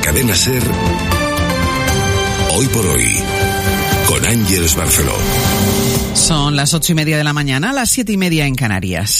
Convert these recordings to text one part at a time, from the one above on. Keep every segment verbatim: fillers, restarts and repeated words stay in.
Cadena SER, Hoy por Hoy, con Ángeles Barceló. Son las ocho y media de la mañana, las siete y media en Canarias.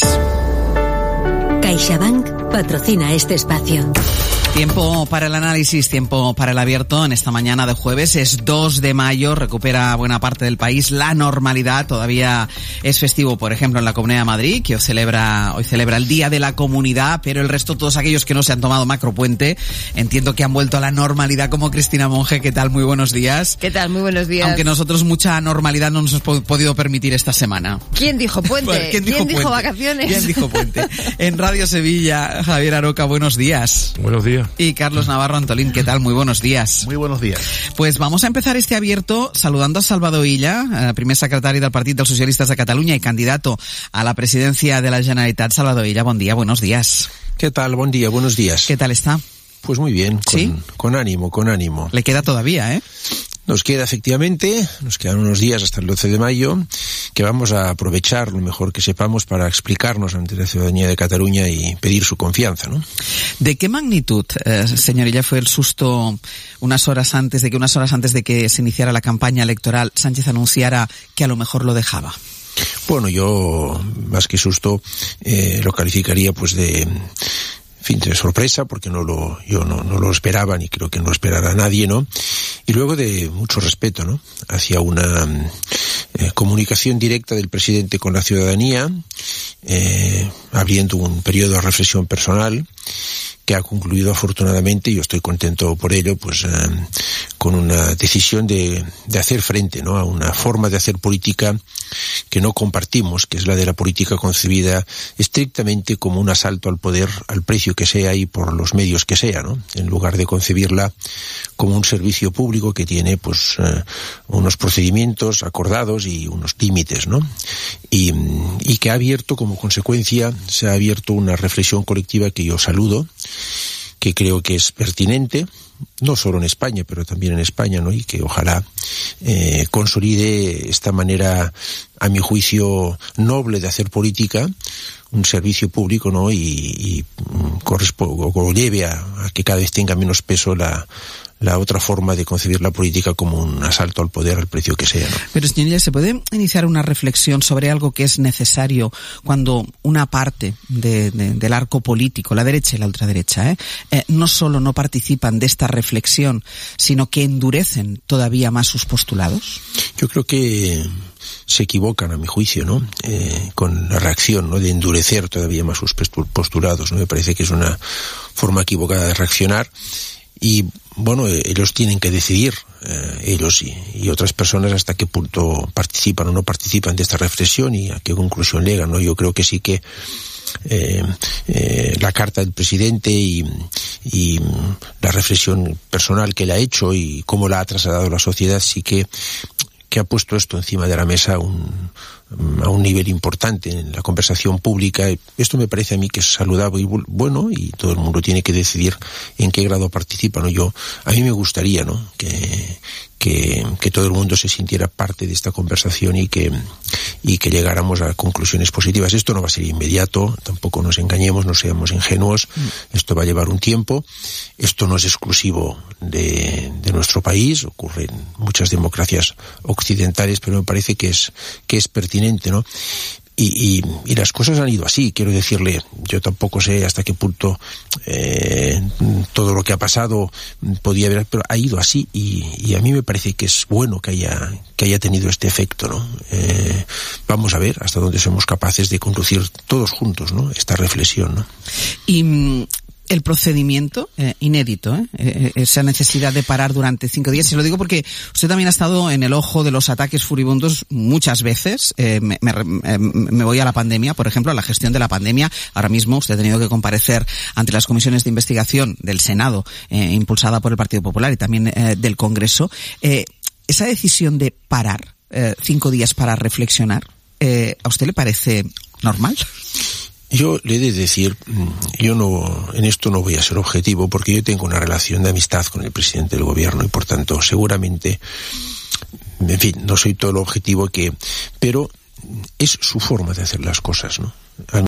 CaixaBank patrocina este espacio. Tiempo para el análisis, tiempo para el abierto en esta mañana de jueves. Es dos de mayo, recupera buena parte del país la normalidad. Todavía es festivo, por ejemplo, en la Comunidad de Madrid, que hoy celebra, hoy celebra el Día de la Comunidad, pero el resto, todos aquellos que no se han tomado macropuente, entiendo que han vuelto a la normalidad, como Cristina Monge. ¿Qué tal? Muy buenos días. ¿Qué tal? Muy buenos días. Aunque nosotros mucha normalidad no nos hemos podido permitir esta semana. ¿Quién dijo puente? Bueno, ¿quién dijo, ¿Quién dijo puente? vacaciones? ¿Quién dijo puente? En Radio Sevilla, Javier Aroca, buenos días. Buenos días. Y Carlos Navarro Antolín, ¿qué tal? Muy buenos días. Muy buenos días. Pues vamos a empezar este abierto saludando a Salvador Illa, primer secretari del Partit dels Socialistes de Catalunya y candidato a la presidencia de la Generalitat. Salvador Illa, buen día, buenos días. ¿Qué tal? Buen día, buenos días. ¿Qué tal está? Pues muy bien, con, ¿Sí? con ánimo, con ánimo. Le queda todavía, ¿eh? Nos queda efectivamente, nos quedan unos días hasta el doce de mayo, que vamos a aprovechar lo mejor que sepamos para explicarnos ante la ciudadanía de Cataluña y pedir su confianza, ¿no? ¿De qué magnitud, eh, señor Illa, fue el susto unas horas antes de que unas horas antes de que se iniciara la campaña electoral Sánchez anunciara que a lo mejor lo dejaba? Bueno, yo más que susto eh, lo calificaría pues de fin de sorpresa, porque no lo, yo no, no lo esperaba, ni creo que no lo esperara nadie, ¿no? Y luego de mucho respeto, ¿no? Hacia una eh, comunicación directa del presidente con la ciudadanía, eh, abriendo un periodo de reflexión personal, que ha concluido afortunadamente, y yo estoy contento por ello, pues eh, con una decisión de, de hacer frente, ¿no?, a una forma de hacer política que no compartimos, que es la de la política concebida estrictamente como un asalto al poder, al precio que sea y por los medios que sea, ¿no?, en lugar de concebirla como un servicio público que tiene, pues, eh, unos procedimientos acordados y unos límites, ¿no?, y, y que ha abierto, como consecuencia, se ha abierto una reflexión colectiva que yo saludo, que creo que es pertinente, no solo en España, pero también en España, ¿no?, y que ojalá eh, consolide esta manera, a mi juicio, noble de hacer política, un servicio público, ¿no?, y, y corresponde, o lleve a, a que cada vez tenga menos peso la la otra forma de concebir la política como un asalto al poder al precio que sea, ¿no? Pero, señoría, ¿se puede iniciar una reflexión sobre algo que es necesario cuando una parte de, de, del arco político, la derecha y la ultraderecha, ¿eh? Eh, no solo no participan de esta reflexión, sino que endurecen todavía más sus postulados? Yo creo que se equivocan, a mi juicio, ¿no?, eh, con la reacción, ¿no?, de endurecer todavía más sus postulados, ¿no? Me parece que es una forma equivocada de reaccionar. Y, bueno, ellos tienen que decidir, eh, ellos y, y otras personas, hasta qué punto participan o no participan de esta reflexión y a qué conclusión llegan, ¿no? Yo creo que sí que eh, eh, la carta del presidente y, y la reflexión personal que le ha hecho y cómo la ha trasladado a la sociedad sí que que ha puesto esto encima de la mesa un, a un nivel importante en la conversación pública. Esto me parece a mí que es saludable y bueno, y todo el mundo tiene que decidir en qué grado participa, ¿no? Yo, a mí me gustaría, ¿no?, que, que, que todo el mundo se sintiera parte de esta conversación y que, y que llegáramos a conclusiones positivas. Esto no va a ser inmediato, tampoco nos engañemos, no seamos ingenuos, mm. Esto va a llevar un tiempo, esto no es exclusivo de, de nuestro país, ocurre en muchas democracias occidentales, pero me parece que es, que es pertinente, ¿no? Y, y, y las cosas han ido así, quiero decirle, yo tampoco sé hasta qué punto eh, todo lo que ha pasado podía haber, pero ha ido así y, y a mí me parece que es bueno que haya que haya tenido este efecto, ¿no? Eh, vamos a ver hasta dónde somos capaces de conducir todos juntos, ¿no?, esta reflexión, ¿no? Y el procedimiento eh, inédito, ¿eh? Eh, esa necesidad de parar durante cinco días. Se lo digo porque usted también ha estado en el ojo de los ataques furibundos muchas veces. Eh, me, me, me voy a la pandemia, por ejemplo, a la gestión de la pandemia. Ahora mismo usted ha tenido que comparecer ante las comisiones de investigación del Senado, eh, impulsada por el Partido Popular y también eh, del Congreso. Eh, esa decisión de parar eh, cinco días para reflexionar, eh, ¿a usted le parece normal? Yo le he de decir, yo no, en esto no voy a ser objetivo porque yo tengo una relación de amistad con el presidente del gobierno y por tanto seguramente, en fin, no soy todo lo objetivo que, pero es su forma de hacer las cosas, ¿no?